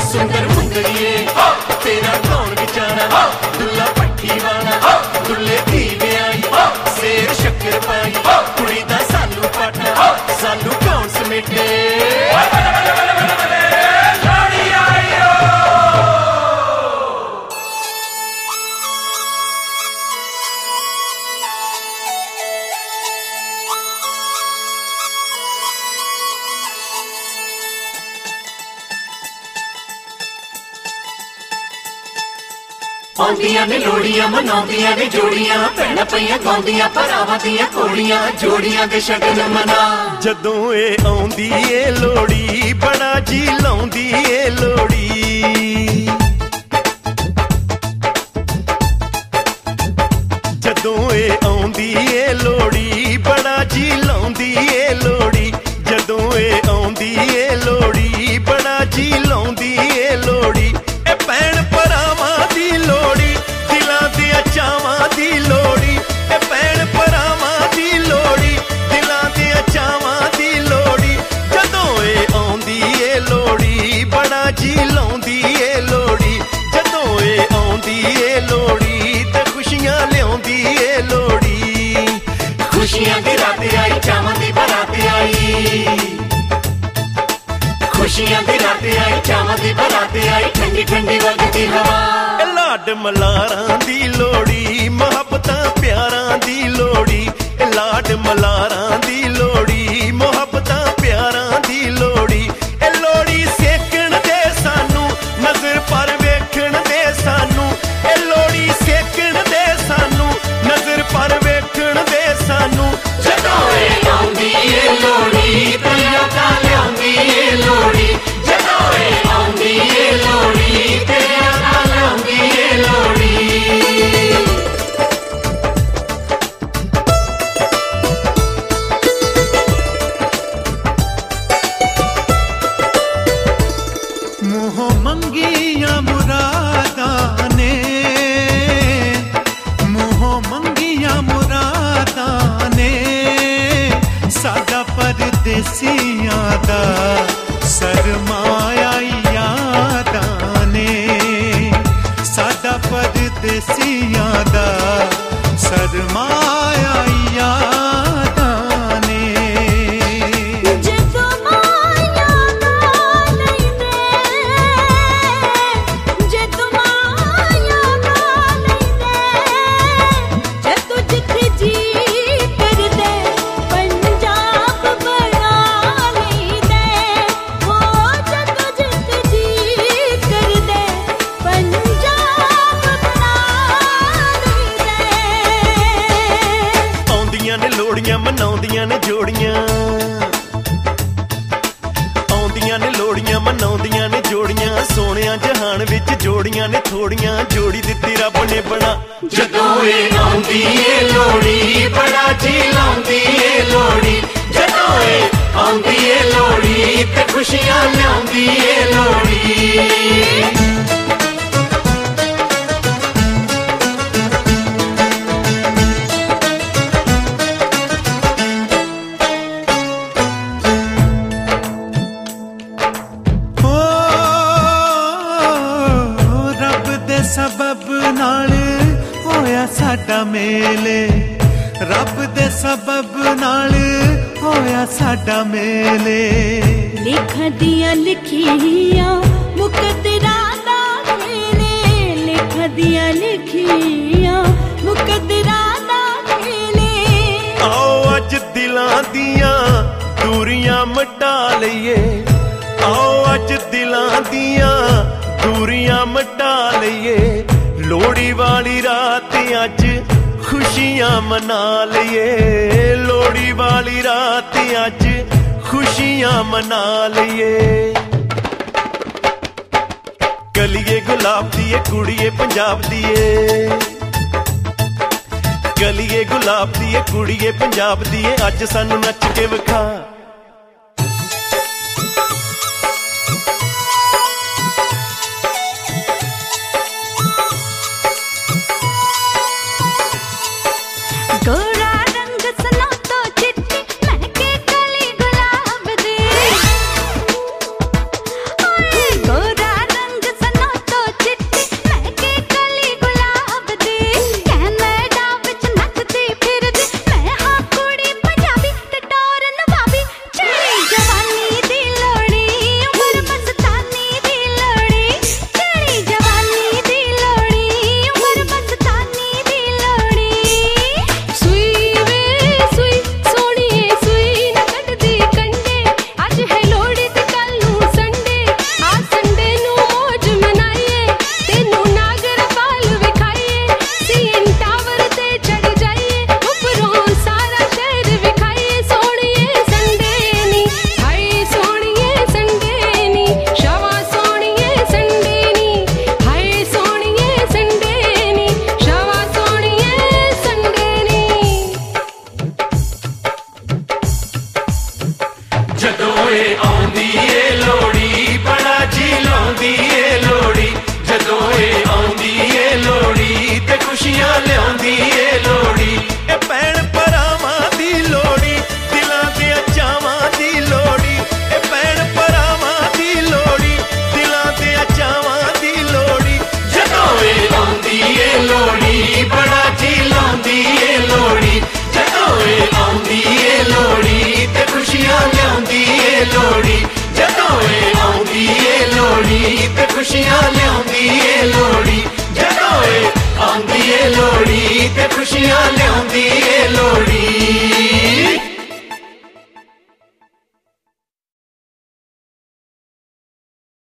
सुंदर मुंदरिए तेरा कौन बेचारा दुल्ला पट्टी वाला दुल्ले दी ब्याई शेर शक्कर पाई कुड़ी दा सालू पाटा सालू कौन समेटे आंदियां ने लोड़ियां मनाउंदियां ने जोड़ियां भैणां पईयां गाउंदियां भरावां दियां कोड़ियां जोड़ियां दे शगन मना जदों ए आउंदी ए लोड़ी बड़ा जी लाउंदी ए लोड़ी जदों ए आउंदी ए लोड़ी बड़ा जी लाउंदी ए लोड़ी जदों ए आउंदी ए लोड़ी बड़ा जी लाउंदी ए लोड़ी ए भैण भरावां दी लोड़ी दिलां दे चावां दी लोड़ी ए भैण भरावां दी लोड़ी दिलां दे चावां दी लोड़ी जदों ए आउंदी ए लोड़ी बड़ा जी लाउंदी ए लोड़ी जदों ए आउंदी ए लोड़ी ते खुशियां लियाउंदी ए लोड़ी खुशियां दी रात आई चावां दी बरात आई खुशियां दी रात आई चावां दी बरात आई ठंडी ठंडी वगदी हवा लाड मलारां दी लोड़ी मोहब्बतां प्यारां दी लोड़ी लाड मलारां दी लोड़ी मोहब्बतां प्यारां दी लोड़ी ए लोड़ी सेकण दे सानू नजर पर वेखण दे सानू ए लोड़ी सेकण दे सानू नजर पर वेखण दे सानू जदों ए आउंदी ए लोड़ी तैया ता लियाउंदी ए लोड़ी जदों ए आउंदी ए लोड़ी तैया ता लियाउंदी ए लोड़ी मोह मंगिया मुरादां ने मोह मंगिया मुरादां ने सादा परदेसियां दा सरमाया यादां ने सादा परदेसियां दा सरमाया यादां ने लोड़ियां मनाउंदियां ने जोड़ियां आउंदियां ने लोड़ियां मनाउंदियां ने जोड़ियां सोहणियां जहान विच जोड़ियां ने थोड़ियां जोड़ी दित्ती रब ने बना जदों ए आउंदी ए लोड़ी बड़ा जी लाउंदी ए लोड़ी जदों ए आउंदी ए लोड़ी ते खुशियां लियाउंदी ए लोड़ी सबब नाल होया साडा मेले रब दे सबब नाल होया साडा मेले लिखां दियां लिखियां मुकद्दरा दा खेले लिखां दियां लिखियां मुकद्दरा दा खेले आओ अज दिलां दियां दूरियां मिटा लईए आओ अज दिलां दियां दूरियां मिटा लईए लोड़ी वाली रात अज खुशियां मना लईए लोड़ी वाली रात अज खुशियां मना लईए गलिए गुलाब दिए कुड़िए पंजाब दिए गलिए गुलाब दिए कुड़िए पंजाब दिए अज सानू नच के विखा गोरा रंग सना तो चिट्टी महके कली गुलाब दे गोरा रंग ਏ ਆਉਂਦੀ ਏ ਲੋਹੜੀ ਬੜਾ ਜੀ ਲਾਉਂਦੀ ਏ ਲੋਹੜੀ ਜਦੋਂ ਏ ਆਉਂਦੀ ਏ ਲੋਹੜੀ ਤੇ ਖੁਸ਼ੀਆਂ ਲਿਆਉਂਦੀ ਏ ਲੋਹੜੀ ਇਹ ਭੈਣ ਭਰਾਵਾਂ ਦੀ ਲੋਹੜੀ ਦਿਲਾਂ ਦੇ ਚਾਵਾਂ ਦੀ ਲੋਹੜੀ ਇਹ ਭੈਣ ਭਰਾਵਾਂ ਦੀ ਲੋਹੜੀ ਦਿਲਾਂ ਦੇ ਚਾਵਾਂ ਦੀ ਲੋਹੜੀ ਜਦੋਂ ਏ ਆਉਂਦੀ ਏ ਲੋਹੜੀ ਬੜਾ ਜੀ ਲਾਉਂਦੀ ਏ ਲੋਹੜੀ ਜਦੋਂ ਏ ਆਉਂਦੀ ਏ ਲੋਹੜੀ ਤੇ ਖੁਸ਼ੀਆਂ ਲਿਆਉਂਦੀ ਏ ਲੋਹੜੀ ਜਦੋਂ ਏ ਆਉਂਦੀ ਏ ਲੋਹੜੀ ਤੇ ਖੁਸ਼ੀਆਂ ਲਿਆਉਂਦੀ